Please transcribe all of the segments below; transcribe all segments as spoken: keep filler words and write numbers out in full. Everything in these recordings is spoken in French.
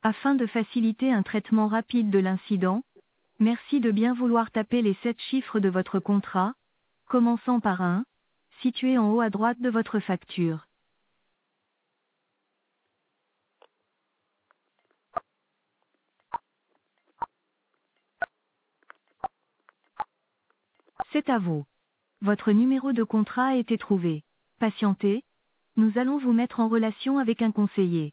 Afin de faciliter un traitement rapide de l'incident, merci de bien vouloir taper les sept chiffres de votre contrat, commençant par un, situé en haut à droite de votre facture. C'est à vous. Votre numéro de contrat a été trouvé. Patientez, nous allons vous mettre en relation avec un conseiller.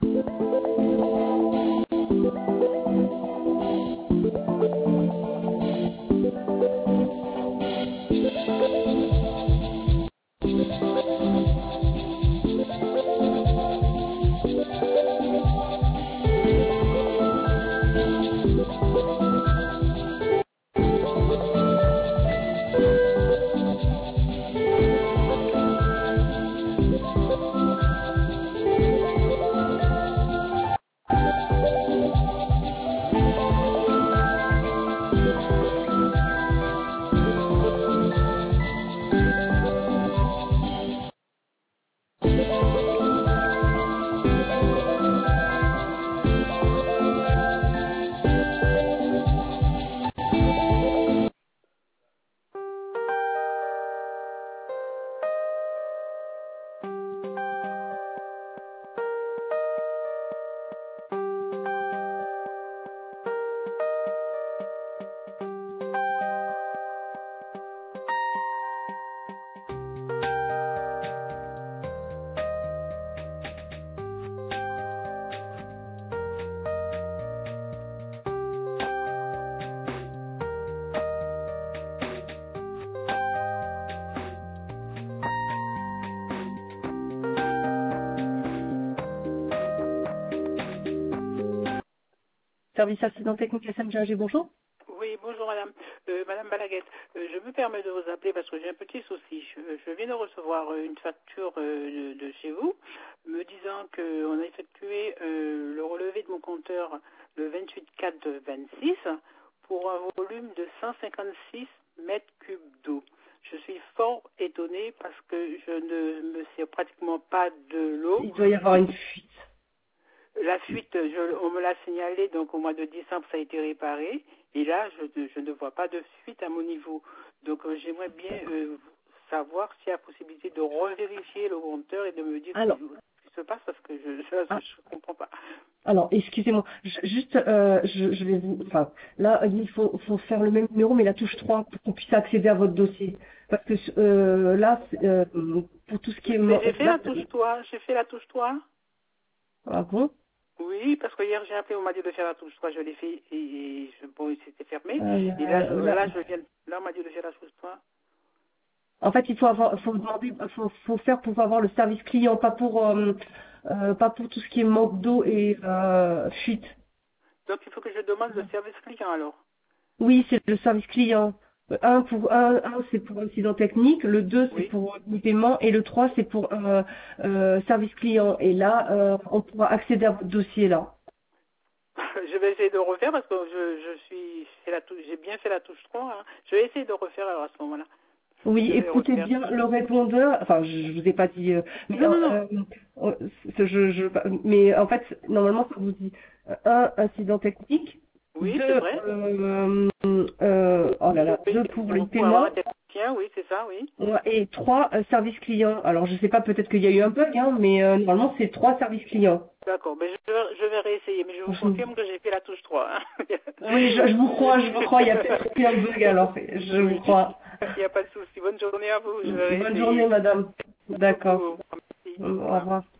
Service accident technique S M G, bonjour. Oui, bonjour madame. Euh, madame Balaguette, euh, je me permets de vous appeler parce que j'ai un petit souci. Je, je viens de recevoir euh, une facture euh, de, de chez vous me disant qu'on a effectué euh, le relevé de mon compteur le vingt-huit quatre vingt-six pour un volume de cent cinquante-six mètres cubes d'eau. Je suis fort étonnée parce que je ne me sers pratiquement pas de l'eau. Il doit y avoir une fuite. La fuite, je, on me l'a signalé, donc au mois de décembre, ça a été réparé. Et là, je, je ne vois pas de fuite à mon niveau. Donc euh, j'aimerais bien euh, savoir s'il y a possibilité de revérifier le compteur et de me dire Alors, ce qui se passe parce que je ne ah, comprends pas. Alors, excusez-moi, je- juste, euh, je, je vais vous... Enfin, là, il faut, faut faire le même numéro, mais la touche trois, pour qu'on puisse accéder à votre dossier. Parce que euh, là, c'est, euh, pour tout ce qui est... Mais mo- j'ai fait là, la touche trois, j'ai fait la touche trois. Ah bon? Oui, parce que hier j'ai appelé, on m'a dit de faire la touche trois, je l'ai fait et, et je, bon, c'était fermé. Euh, Et là, je, là, là, je viens, là, on m'a dit de faire la touche trois. En fait, il faut avoir, faut demander, faut, faut faire pour avoir le service client, pas pour, euh, euh, pas pour tout ce qui est manque d'eau et euh, fuite. Donc il faut que je demande le service client alors. Oui, c'est le service client. Un pour un, un c'est pour incident technique, le deux c'est Oui. pour le paiement et le trois c'est pour euh, euh, service client. Et là, euh, on pourra accéder à votre dossier là. Je vais essayer de refaire parce que je, je suis, c'est la touche, j'ai bien fait la touche trois. Hein. Je vais essayer de refaire alors à ce moment-là. Oui, Je vais écoutez refaire. bien le répondeur. Enfin, je, je vous ai pas dit, euh, mais Non, non, non. euh, euh, ce- je, je, mais en fait, normalement, ça vous dit euh, un incident technique, Oui, c'est deux, vrai. euh, euh, oh là là, deux pour le Pour, pour avoir un paiement. technicien, oui, c'est ça, oui. Ouais, et trois euh, services clients. Alors je sais pas, peut-être qu'il y a eu un bug, hein, mais euh, normalement c'est trois services clients. D'accord, mais je, je vais réessayer, mais je vous Je- confirme que j'ai fait la touche trois. Hein. Oui, je, je vous crois, je vous crois. Il y a peut-être eu un bug alors. Je vous Oui, crois. il n'y a pas de souci. Bonne journée à vous, je vais Bonne journée, réessayer. madame. Merci D'accord. beaucoup. Merci. Au Au revoir. revoir.